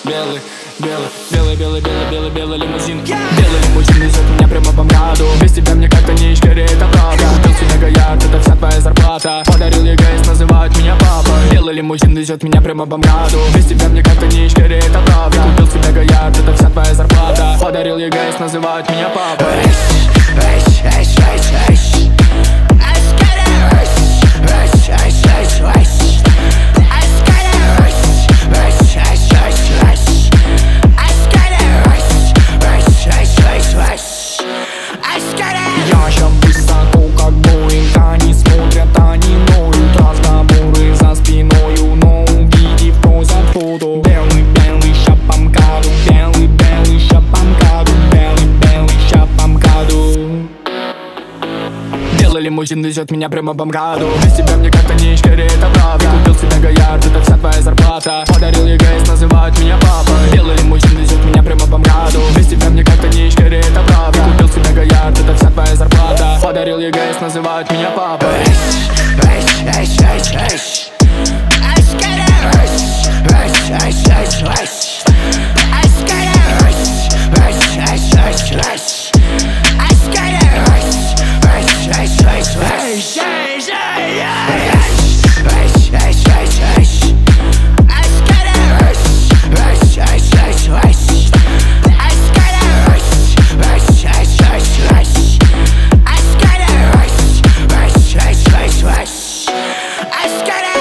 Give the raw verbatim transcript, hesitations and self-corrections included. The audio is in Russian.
белый, белый, белый, белый, белый, белый, белый лимузин. Белый лимузин везет меня прямо по МКАДу. Без тебя мне как-то не скорее, это правда. Купил себе Гоярд, это вся твоя зарплата. Подарил ЕГЭС, называют меня папой. Белый лимузин везет меня прямо по МКАДу. Без тебя мне как-то не скорее, это правда. Купил себе Гоярд, это вся твоя зарплата. Подарил ЕГЭС, называют меня папой. Я ща высоко, как Боинг. Они смотрят, они ноют. Разговоры за спиною, но увидев, просят фото. Белый, белый, ща по МКАДу. Белый, белый, ща по МКАДу. Белый, белый, ща по МКАДу. Белый лимузин везет меня прямо по МКАДу. Без тебя мне как-то не скорее, это правда. Купил себе Гоярд, это вся твоя зарплата. Подарил ЕГЭС, называют меня папой. Белый лимузин везет меня прямо по МКАДу. Без тебя мне как-то не скорее, это правда. Купил себе Гоярд, это вся твоя зарплата. Подарил ЕГЭС, называют меня папой. I got it.